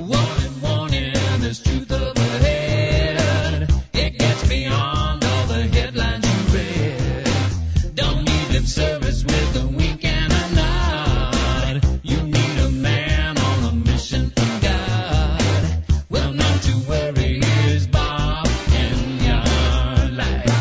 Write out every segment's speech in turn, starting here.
Warning, warning, there's truth up ahead. It gets beyond all the headlines you read. Don't need lip service with a wink and a nod. You need a man on a mission from God. Well, not to worry, here's Bob Enyart.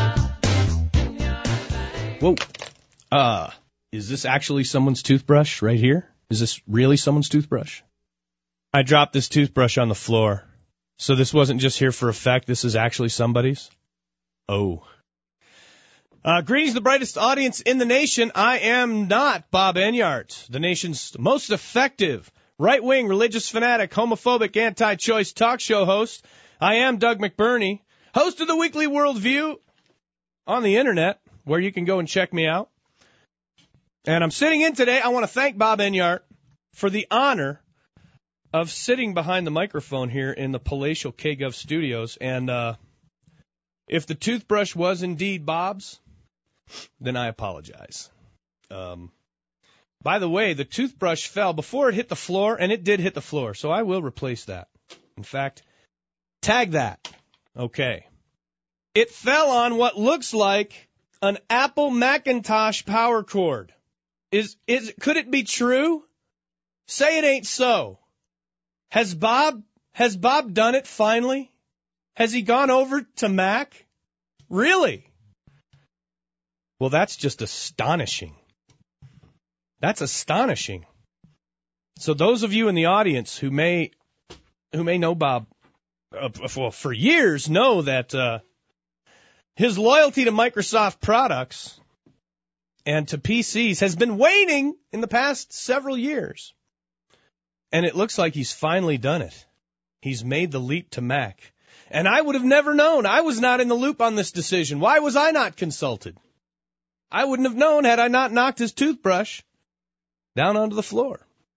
Whoa. Is this actually someone's toothbrush right here? Is this really someone's toothbrush? I dropped this toothbrush on the floor. So this wasn't just here for effect. This is actually somebody's. Oh. Greetings, the brightest audience in the nation. I am not Bob Enyart, the nation's most effective right-wing, religious fanatic, homophobic, anti-choice talk show host. I am Doug McBurney, host of the Weekly Worldview on the internet, where you can go and check me out. And I'm sitting in today. I want to thank Bob Enyart for the honor of sitting behind the microphone here in the palatial KGov studios. And if the toothbrush was indeed Bob's, then I apologize. By the way, the toothbrush fell before it hit the floor, and it did hit the floor, so I will replace that. In fact, tag that. Okay. It fell on what looks like an Apple Macintosh power cord. Could it be true? Say it ain't so. Has Bob done it finally? Has he gone over to Mac? Really? Well, that's just astonishing. That's astonishing. So those of you in the audience who may know Bob for years know that his loyalty to Microsoft products and to PCs has been waning in the past several years. And it looks like he's finally done it. He's made the leap to Mac. And I would have never known. I was not in the loop on this decision. Why was I not consulted? I wouldn't have known had I not knocked his toothbrush down onto the floor.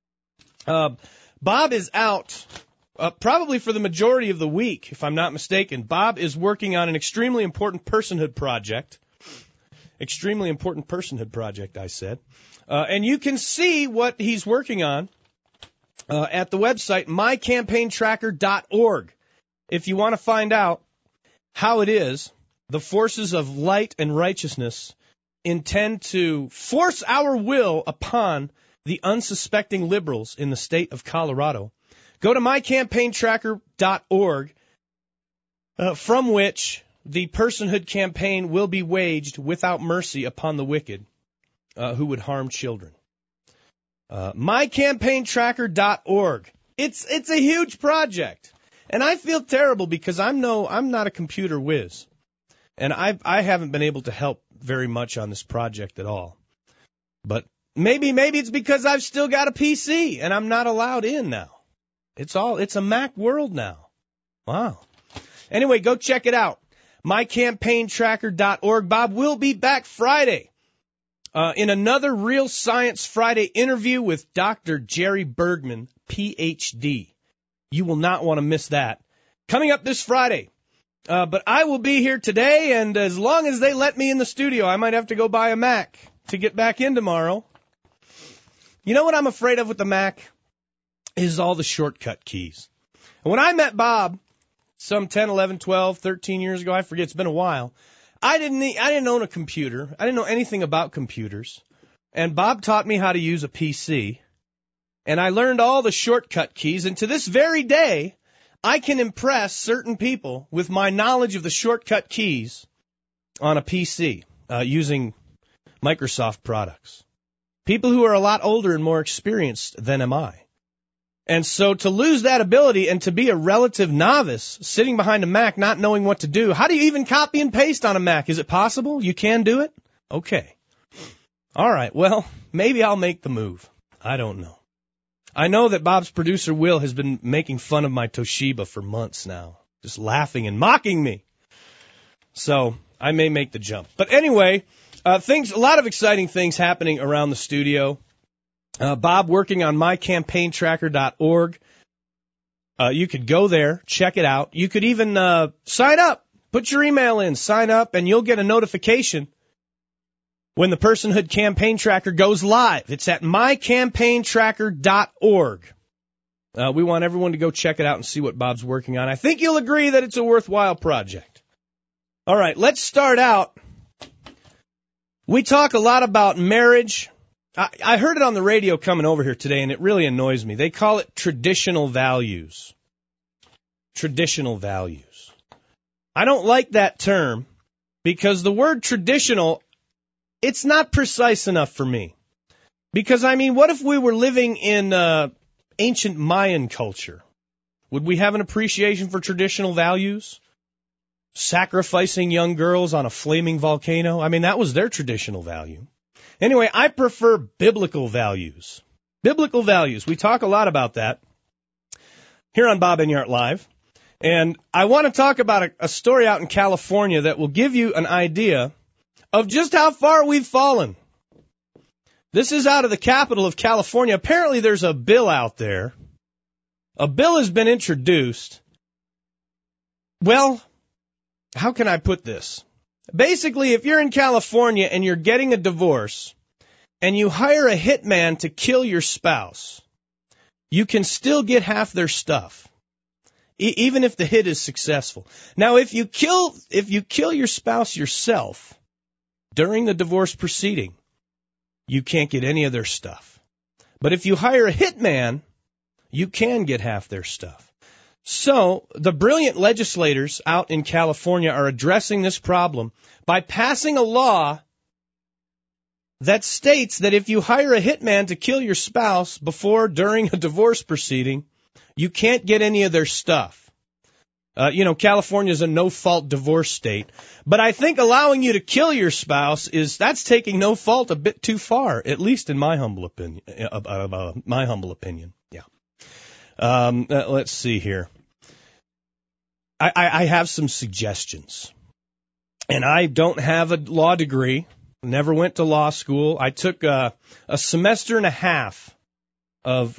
Bob is out probably for the majority of the week, if I'm not mistaken. Bob is working on an extremely important personhood project. Extremely important personhood project, I said. And you can see what he's working on at the website, mycampaigntracker.org. If you want to find out how it is the forces of light and righteousness intend to force our will upon the unsuspecting liberals in the state of Colorado, go to mycampaigntracker.org, from which the personhood campaign will be waged without mercy upon the wicked who would harm children. Mycampaigntracker.org. It's a huge project, and I feel terrible because I'm not a computer whiz, and I haven't been able to help very much on this project at all. But maybe it's because I've still got a PC and I'm not allowed in now. It's a Mac world now. Wow. Anyway, go check it out. mycampaigntracker.org. Bob will be back Friday in another Real Science Friday interview with Dr. Jerry Bergman, Ph.D. You will not want to miss that. Coming up this Friday. But I will be here today, and as long as they let me in the studio, I might have to go buy a Mac to get back in tomorrow. You know what I'm afraid of with the Mac? Is all the shortcut keys. And when I met Bob some 10, 11, 12, 13 years ago, I forget, it's been a while, I didn't own a computer. I didn't know anything about computers. And Bob taught me how to use a PC. And I learned all the shortcut keys. And to this very day, I can impress certain people with my knowledge of the shortcut keys on a PC using Microsoft products. People who are a lot older and more experienced than am I. And so to lose that ability and to be a relative novice sitting behind a Mac not knowing what to do, how do you even copy and paste on a Mac? Is it possible? You can do it? Okay. All right. Well, maybe I'll make the move. I don't know. I know that Bob's producer, Will, has been making fun of my Toshiba for months now, just laughing and mocking me. So I may make the jump. But anyway, a lot of exciting things happening around the studio. Bob working on mycampaigntracker.org. You could go there, check it out. You could even sign up, put your email in, sign up, and you'll get a notification when the Personhood Campaign Tracker goes live. It's at mycampaigntracker.org. We want everyone to go check it out and see what Bob's working on. I think you'll agree that it's a worthwhile project. All right, let's start out. We talk a lot about marriage. I heard it on the radio coming over here today, and it really annoys me. They call it traditional values. Traditional values. I don't like that term because the word traditional, it's not precise enough for me. Because, I mean, what if we were living in ancient Mayan culture? Would we have an appreciation for traditional values? Sacrificing young girls on a flaming volcano? I mean, that was their traditional value. Anyway, I prefer biblical values. Biblical values. We talk a lot about that here on Bob Enyart Live. And I want to talk about a story out in California that will give you an idea of just how far we've fallen. This is out of the capital of California. Apparently there's a bill out there. A bill has been introduced. Well, how can I put this? Basically, if you're in California and you're getting a divorce and you hire a hitman to kill your spouse, you can still get half their stuff, even if the hit is successful. Now, if you kill your spouse yourself during the divorce proceeding, you can't get any of their stuff. But if you hire a hitman, you can get half their stuff. So the brilliant legislators out in California are addressing this problem by passing a law that states that if you hire a hitman to kill your spouse before, during a divorce proceeding, you can't get any of their stuff. California is a no-fault divorce state, but I think allowing you to kill your spouse that's taking no fault a bit too far, at least in my humble opinion. Yeah. Let's see here. I have some suggestions, and I don't have a law degree. Never went to law school. I took a semester and a half of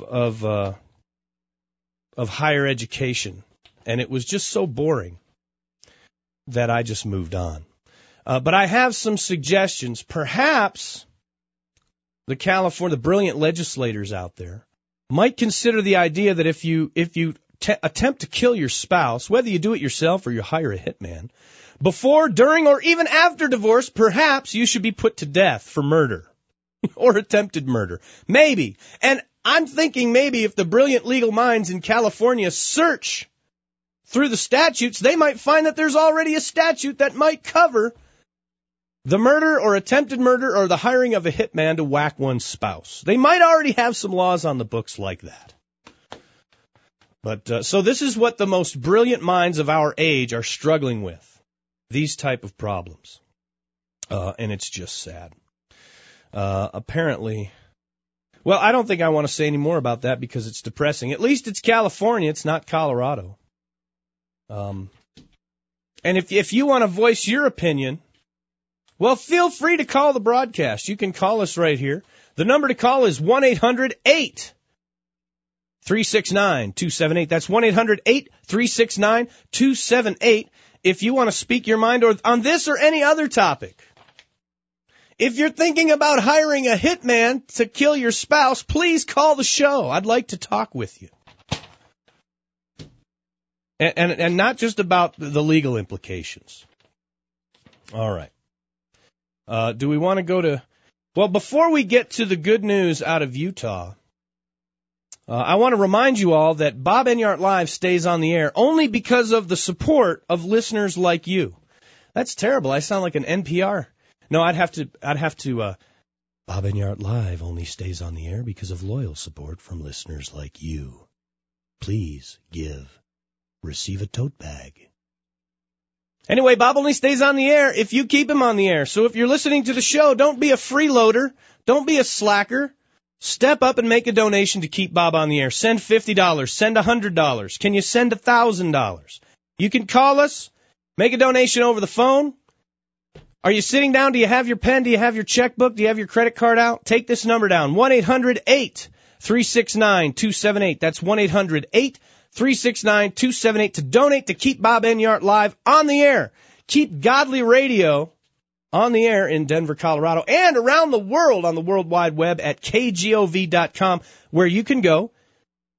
higher education. And it was just so boring that I just moved on. But I have some suggestions. Perhaps the brilliant legislators out there might consider the idea that if you attempt to kill your spouse, whether you do it yourself or you hire a hitman, before, during, or even after divorce, perhaps you should be put to death for murder or attempted murder. Maybe. And I'm thinking maybe if the brilliant legal minds in California search through the statutes, they might find that there's already a statute that might cover the murder or attempted murder or the hiring of a hitman to whack one's spouse. They might already have some laws on the books like that. But so this is what the most brilliant minds of our age are struggling with, these type of problems. And it's just sad. Apparently, well, I don't think I want to say any more about that because it's depressing. At least it's California. It's not Colorado. And if you want to voice your opinion, well, feel free to call the broadcast. You can call us right here. The number to call is 1-800-836-9278. That's 1-800-836-9278 if you want to speak your mind on this or any other topic. If you're thinking about hiring a hitman to kill your spouse, please call the show. I'd like to talk with you. And not just about the legal implications. All right. Do we want to go to... Well, before we get to the good news out of Utah, I want to remind you all that Bob Enyart Live stays on the air only because of the support of listeners like you. That's terrible. I sound like an NPR. No, I'd have to. Bob Enyart Live only stays on the air because of loyal support from listeners like you. Please receive a tote bag. Anyway, Bob only stays on the air if you keep him on the air. So if you're listening to the show, don't be a freeloader. Don't be a slacker. Step up and make a donation to keep Bob on the air. Send $50. Send $100. Can you send $1,000? You can call us. Make a donation over the phone. Are you sitting down? Do you have your pen? Do you have your checkbook? Do you have your credit card out? Take this number down. 1-800-836-9278. That's 1-800-836-9278 to donate to keep Bob Enyart Live on the air. Keep Godly Radio on the air in Denver, Colorado, and around the world on the World Wide Web at KGOV.com, where you can go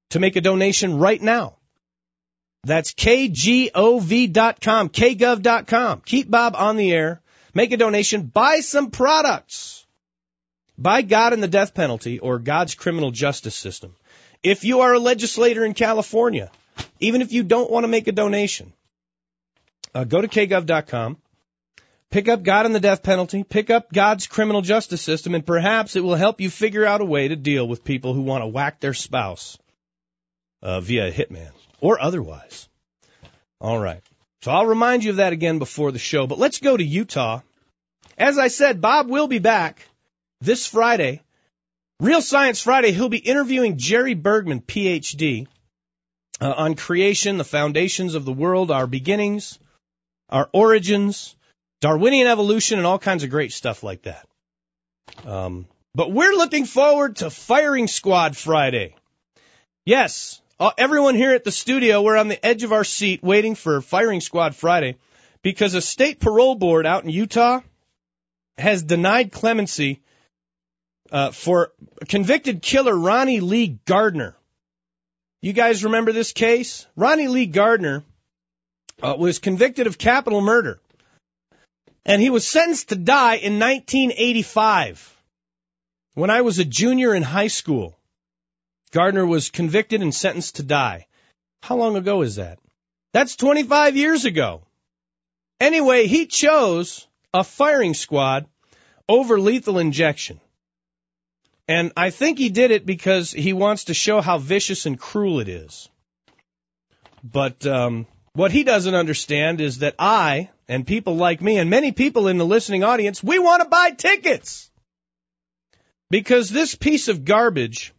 to make a donation right now. That's KGOV.com, KGov.com. Keep Bob on the air. Make a donation. Buy some products. Buy God and the Death Penalty or God's Criminal Justice System. If you are a legislator in California, even if you don't want to make a donation, go to KGov.com. Pick up God and the Death Penalty. Pick up God's Criminal Justice System, and perhaps it will help you figure out a way to deal with people who want to whack their spouse via a hitman or otherwise. All right. So I'll remind you of that again before the show. But let's go to Utah. As I said, Bob will be back this Friday. Real Science Friday. He'll be interviewing Jerry Bergman, Ph.D., on creation, the foundations of the world, our beginnings, our origins, Darwinian evolution, and all kinds of great stuff like that. But we're looking forward to Firing Squad Friday. Yes, everyone here at the studio, we're on the edge of our seat waiting for Firing Squad Friday because a state parole board out in Utah has denied clemency for convicted killer Ronnie Lee Gardner. You guys remember this case? Ronnie Lee Gardner was convicted of capital murder, and he was sentenced to die in 1985. When I was a junior in high school, Gardner was convicted and sentenced to die. How long ago is that? That's 25 years ago. Anyway, he chose a firing squad over lethal injection. And I think he did it because he wants to show how vicious and cruel it is. But what he doesn't understand is that I, and people like me, and many people in the listening audience, we want to buy tickets. Because this piece of garbage,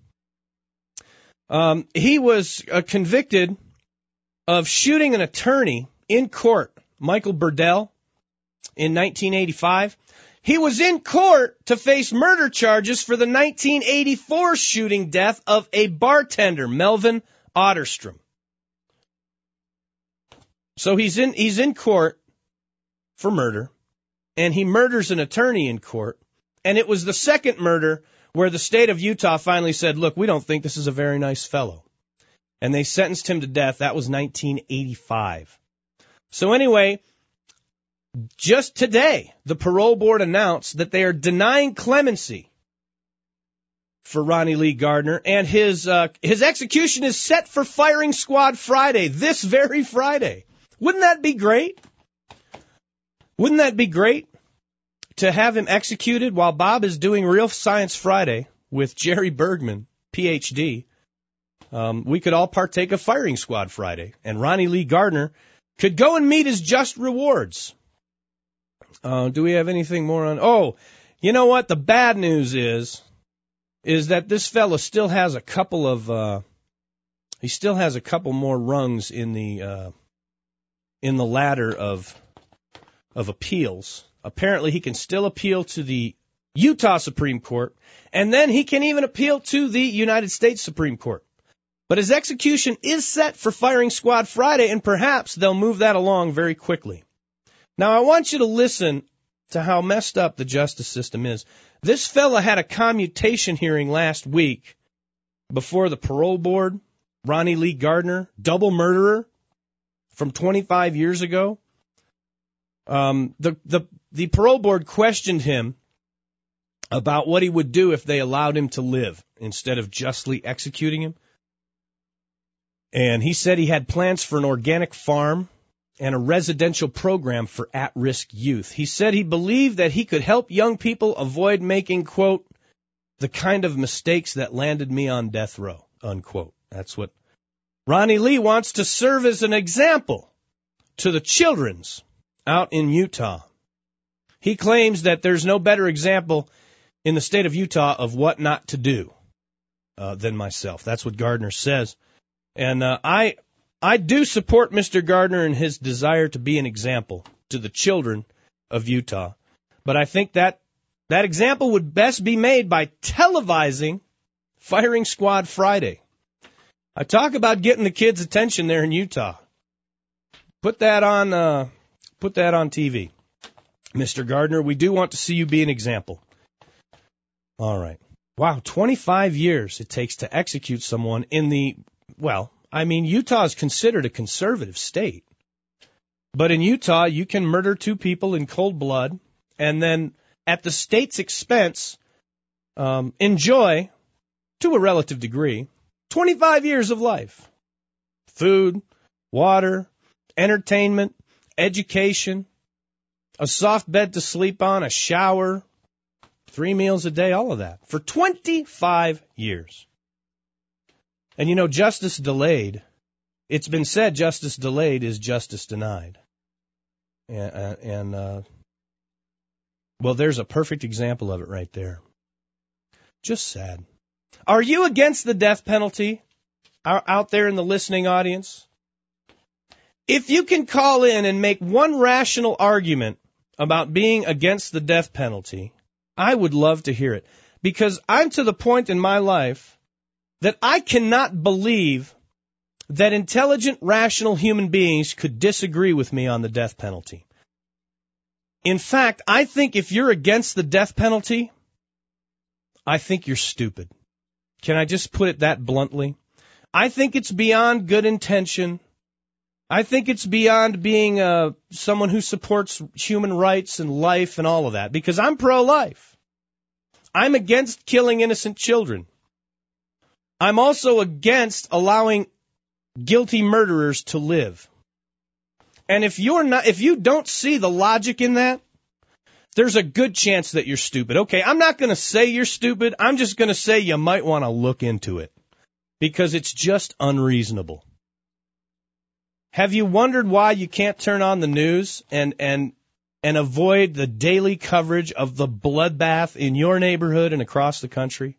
he was convicted of shooting an attorney in court, Michael Burdell, in 1985. He was in court to face murder charges for the 1984 shooting death of a bartender, Melvin Otterstrom. So he's in court for murder, and he murders an attorney in court, and it was the second murder where the state of Utah finally said, look, we don't think this is a very nice fellow. And they sentenced him to death. That was 1985. So anyway, just today, the parole board announced that they are denying clemency for Ronnie Lee Gardner, and his execution is set for Firing Squad Friday, this very Friday. Wouldn't that be great? Wouldn't that be great to have him executed while Bob is doing Real Science Friday with Jerry Bergman, Ph.D.? We could all partake of Firing Squad Friday, and Ronnie Lee Gardner could go and meet his just rewards. Do we have anything more on? Oh, you know what? The bad news is that this fella still has a couple of more rungs in the ladder of appeals. Apparently, he can still appeal to the Utah Supreme Court, and then he can even appeal to the United States Supreme Court. But his execution is set for Firing Squad Friday, and perhaps they'll move that along very quickly. Now, I want you to listen to how messed up the justice system is. This fella had a commutation hearing last week before the parole board. Ronnie Lee Gardner, double murderer from 25 years ago. The parole board questioned him about what he would do if they allowed him to live instead of justly executing him. And he said he had plans for an organic farm and a residential program for at-risk youth. He said he believed that he could help young people avoid making, quote, the kind of mistakes that landed me on death row, unquote. That's what Ronnie Lee wants to serve as an example to the children's out in Utah. He claims that there's no better example in the state of Utah of what not to do than myself. That's what Gardner says. And I do support Mr. Gardner in his desire to be an example to the children of Utah. But I think that example would best be made by televising Firing Squad Friday. I talk about getting the kids' attention there in Utah. Put that on TV. Mr. Gardner, we do want to see you be an example. All right. Wow, 25 years it takes to execute someone in the well, I mean, Utah is considered a conservative state. But in Utah, you can murder 2 people in cold blood and then, at the state's expense, enjoy, to a relative degree, 25 years of life. Food, water, entertainment, education, a soft bed to sleep on, a shower, 3 meals a day, all of that, for 25 years. And you know, justice delayed, it's been said justice delayed is justice denied. And well, there's a perfect example of it right there. Just sad. Are you against the death penalty out there in the listening audience? If you can call in and make one rational argument about being against the death penalty, I would love to hear it. Because I'm to the point in my life that I cannot believe that intelligent, rational human beings could disagree with me on the death penalty. In fact, I think if you're against the death penalty, I think you're stupid. Can I just put it that bluntly? I think it's beyond good intention. I think it's beyond being someone who supports human rights and life and all of that, because I'm pro-life. I'm against killing innocent children. I'm also against allowing guilty murderers to live. And if you don't see the logic in that, there's a good chance that you're stupid. Okay, I'm not going to say you're stupid. I'm just going to say you might want to look into it, because it's just unreasonable. Have you wondered why you can't turn on the news and avoid the daily coverage of the bloodbath in your neighborhood and across the country?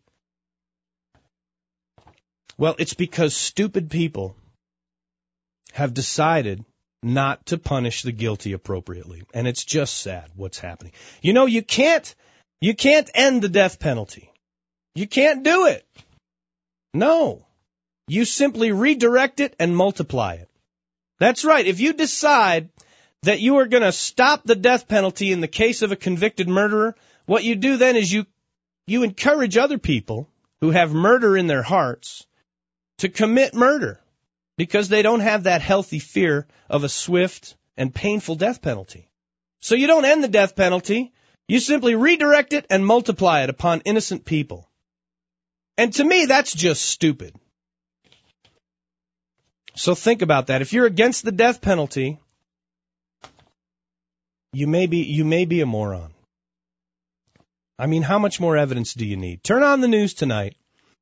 Well, it's because stupid people have decided not to punish the guilty appropriately. And it's just sad what's happening. You know, you can't end the death penalty. You can't do it. No. You simply redirect it and multiply it. That's right. If you decide that you are going to stop the death penalty in the case of a convicted murderer, what you do then is you encourage other people who have murder in their hearts to commit murder, because they don't have that healthy fear of a swift and painful death penalty. So you don't end the death penalty. You simply redirect it and multiply it upon innocent people. And to me, that's just stupid. So think about that. If you're against the death penalty, you may be a moron. I mean, how much more evidence do you need? Turn on the news tonight.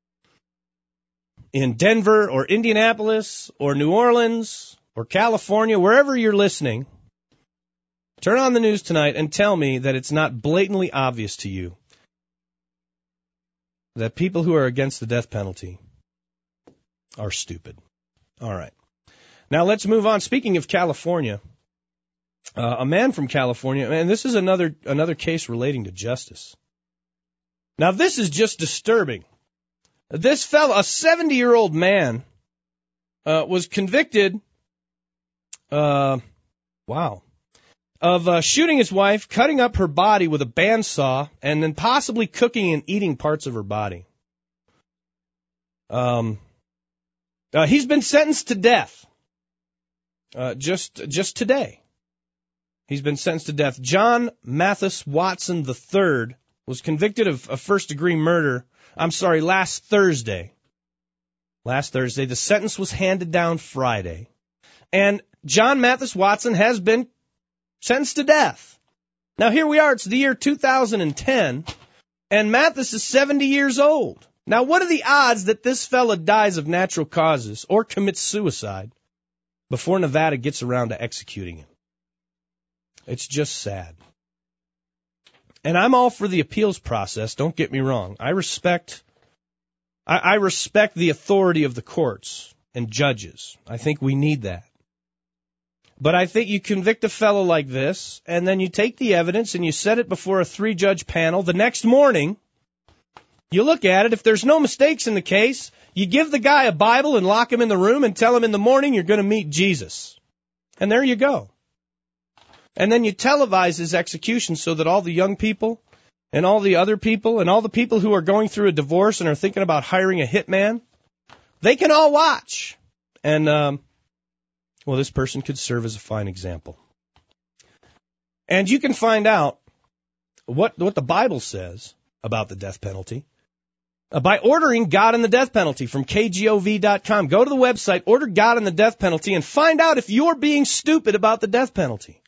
In Denver or Indianapolis or New Orleans or California, wherever you're listening, turn on the news tonight and tell me that it's not blatantly obvious to you that people who are against the death penalty are stupid. All right. Now let's move on. Speaking of California, a man from California, and this is another case relating to justice. Now this is just disturbing. This fellow, a 70-year-old man, was convicted, of shooting his wife, cutting up her body with a bandsaw, and then possibly cooking and eating parts of her body. He's been sentenced to death. Just today. He's been sentenced to death. John Mathis Watson III was convicted of first-degree murder. Last Thursday. The sentence was handed down Friday. And John Mathis Watson has been sentenced to death. Now here we are, it's the year 2010, and Mathis is 70 years old. Now what are the odds that this fella dies of natural causes or commits suicide before Nevada gets around to executing him? It's just sad. And I'm all for the appeals process, don't get me wrong. I respect the authority of the courts and judges. I think we need that. But I think you convict a fellow like this, and then you take the evidence and you set it before a 3-judge panel. The next morning, you look at it. If there's no mistakes in the case, you give the guy a Bible and lock him in the room and tell him in the morning you're going to meet Jesus. And there you go. And then you televise his execution so that all the young people and all the other people and all the people who are going through a divorce and are thinking about hiring a hitman They can all watch. And, well, this person could serve as a fine example. And you can find out what the Bible says about the death penalty by ordering God and the Death Penalty from KGOV.com. Go to the website, order God and the Death Penalty, and find out if you're being stupid about the death penalty.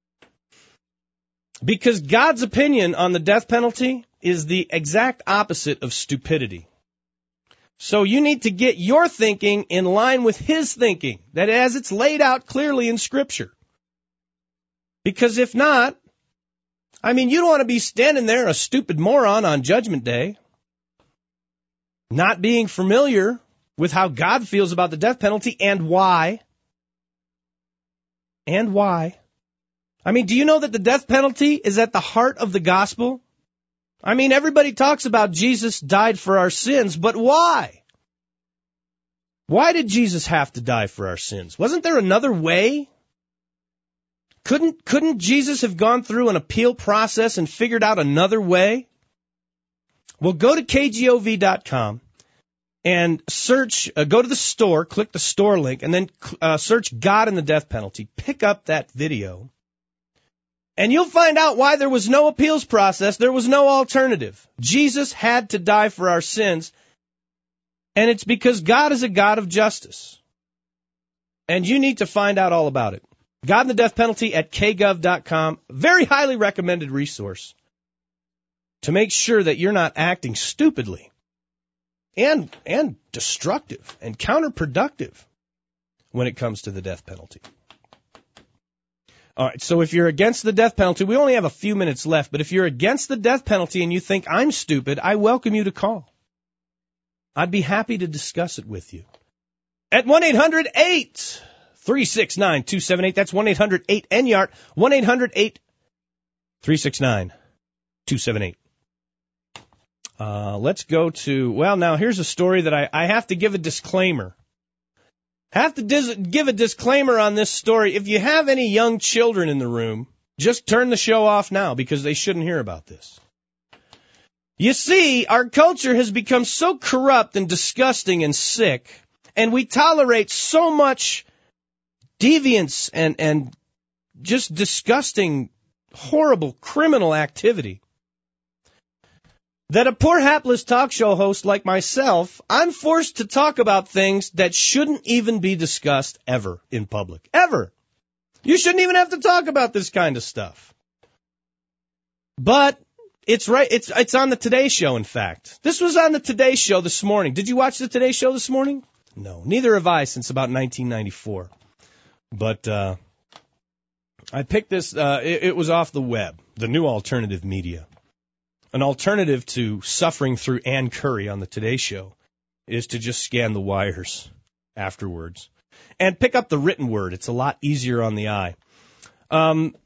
Because God's opinion on the death penalty is the exact opposite of stupidity. So you need to get your thinking in line with His thinking, that as it's laid out clearly in Scripture. Because if not, I mean, you don't want to be standing there a stupid moron on Judgment Day, not being familiar with how God feels about the death penalty and why. And why. I mean, do you know that the death penalty is at the heart of the gospel? I mean, everybody talks about Jesus died for our sins, but why? Why did Jesus have to die for our sins? Wasn't there another way? Couldn't Jesus have gone through an appeal process and figured out another way? Well, go to KGOV.com and search, go to the store, click the store link, and then search God and the Death Penalty. Pick up that video, and you'll find out why there was no appeals process. There was no alternative. Jesus had to die for our sins, and it's because God is a God of justice. And you need to find out all about it. God and the Death Penalty at KGov.com. Very highly recommended resource to make sure that you're not acting stupidly and destructive and counterproductive when it comes to the death penalty. All right, so if you're against the death penalty, we only have a few minutes left, but if you're against the death penalty and you think I'm stupid, I welcome you to call. I'd be happy to discuss it with you. At 1-800-836-9278. That's 1-800-8-NYART. 1-800-836-9278. Let's go to, well, now here's a story that I have to give a disclaimer. Have to give a disclaimer on this story. If you have any young children in the room, just turn the show off now because they shouldn't hear about this. You see, our culture has become so corrupt and disgusting and sick, and we tolerate so much deviance and just disgusting, horrible criminal activity that a poor hapless talk show host like myself, I'm forced to talk about things that shouldn't even be discussed ever in public. Ever. You shouldn't even have to talk about this kind of stuff. But it's right. It's on the Today Show, in fact. This was on the Today Show this morning. Did you watch the Today Show this morning? No, neither have I since about 1994. But I picked this. It was off the web, the new alternative media. An alternative to suffering through Ann Curry on the Today Show is to just scan the wires afterwards and pick up the written word. It's a lot easier on the eye. And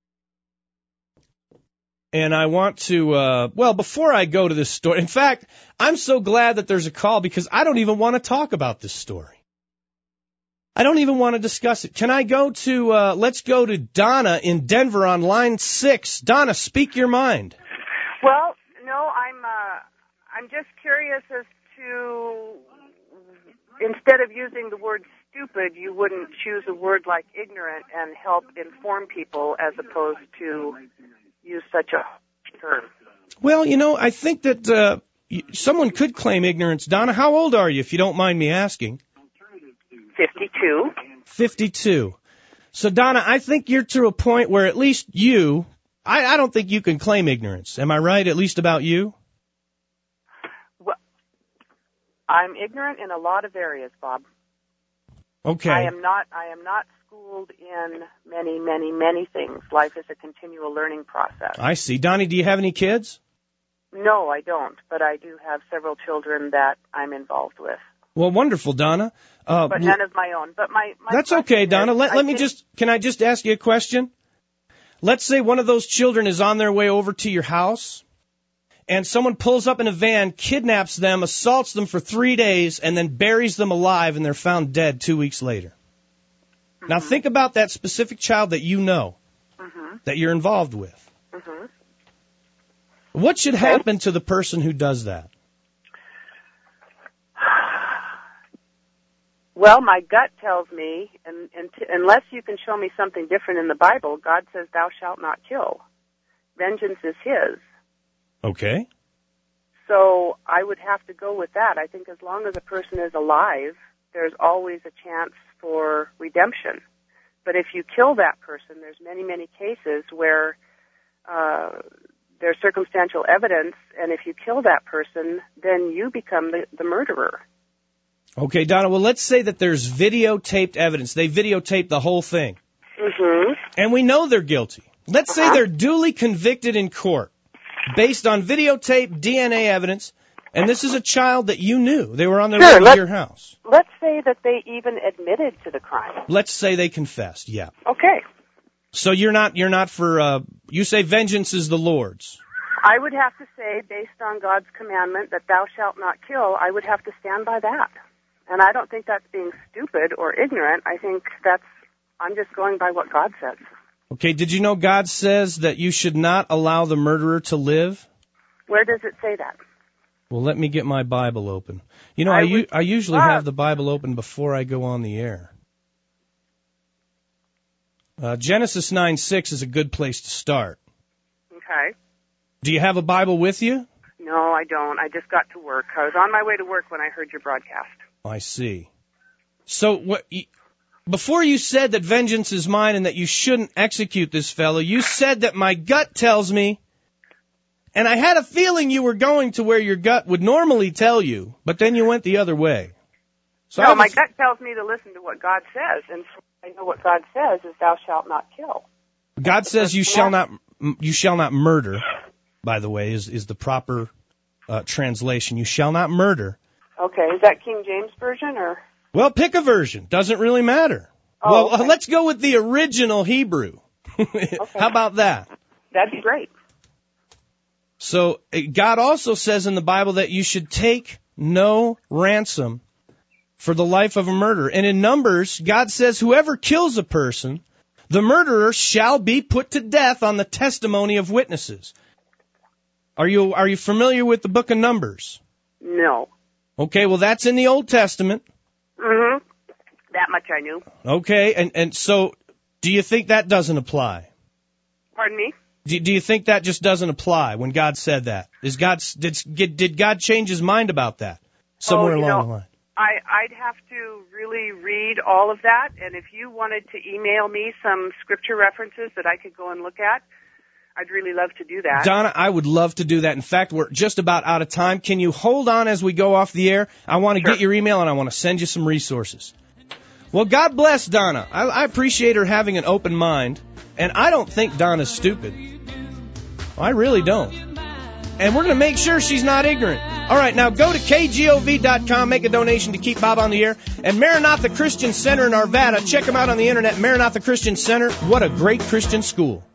I want to, before I go to this story, in fact, I'm so glad that there's a call because I don't even want to talk about this story. I don't even want to discuss it. Can I go to, let's go to Donna in Denver on line 6. Donna, speak your mind. Well, no, I'm just curious as to, instead of using the word stupid, you wouldn't choose a word like ignorant and help inform people as opposed to use such a term. Well, you know, I think that someone could claim ignorance. Donna, how old are you, if you don't mind me asking? 52. 52. So, Donna, I think you're to a point where at least you, I don't think you can claim ignorance. Am I right, at least about you? Well, I'm ignorant in a lot of areas, Bob. Okay. I am not schooled in many, many, many things. Life is a continual learning process. I see. Donnie, do you have any kids? No, I don't, but I do have several children that I'm involved with. Well, wonderful, Donna. But none of my own. But my that's okay, Donna. Can I just ask you a question? Let's say one of those children is on their way over to your house, and someone pulls up in a van, kidnaps them, assaults them for 3 days, and then buries them alive, and they're found dead 2 weeks later. Mm-hmm. Now think about that specific child that you know, that you're involved with. Mm-hmm. What should happen to the person who does that? Well, my gut tells me, and unless you can show me something different in the Bible, God says, "Thou shalt not kill." Vengeance is His. Okay. So I would have to go with that. I think as long as a person is alive, there's always a chance for redemption. But if you kill that person, there's many, many cases where there's circumstantial evidence, and if you kill that person, then you become the murderer. Okay, Donna, well, let's say that there's videotaped evidence. They videotaped the whole thing. Mm-hmm. And we know they're guilty. Let's say they're duly convicted in court based on videotape DNA evidence, and this is a child that you knew. They were on their way to your house. Let's say that they even admitted to the crime. Let's say they confessed, yeah. Okay. So you're not for, you say vengeance is the Lord's. I would have to say, based on God's commandment that thou shalt not kill, I would have to stand by that. And I don't think that's being stupid or ignorant. I think I'm just going by what God says. Okay, did you know God says that you should not allow the murderer to live? Where does it say that? Well, let me get my Bible open. You know, I usually have the Bible open before I go on the air. Genesis 9:6 is a good place to start. Okay. Do you have a Bible with you? No, I don't. I just got to work. I was on my way to work when I heard your broadcast. I see. So before you said that vengeance is mine and that you shouldn't execute this fellow, you said that my gut tells me, and I had a feeling you were going to where your gut would normally tell you, but then you went the other way. So no, my gut tells me to listen to what God says, and so I know what God says is thou shalt not kill. God says you shall not murder, by the way, is the proper translation. You shall not murder. Okay, is that King James Version or? Well, pick a version. Doesn't really matter. Oh, well, okay. Let's go with the original Hebrew. Okay. How about that? That'd be great. So God also says in the Bible that you should take no ransom for the life of a murderer. And in Numbers, God says whoever kills a person, the murderer shall be put to death on the testimony of witnesses. Are you familiar with the book of Numbers? No. Okay, well, that's in the Old Testament. Mm-hmm. That much I knew. Okay, and so do you think that doesn't apply? Pardon me? Do you think that just doesn't apply when God said that? Did God change his mind about that somewhere along the line? I'd have to really read all of that, and if you wanted to email me some scripture references that I could go and look at, I'd really love to do that. Donna, I would love to do that. In fact, we're just about out of time. Can you hold on as we go off the air? I want to get your email, and I want to send you some resources. Well, God bless Donna. I appreciate her having an open mind, and I don't think Donna's stupid. I really don't. And we're going to make sure she's not ignorant. All right, now go to KGOV.com, make a donation to keep Bob on the air. And Maranatha Christian Center in Arvada, check them out on the internet, Maranatha Christian Center. What a great Christian school.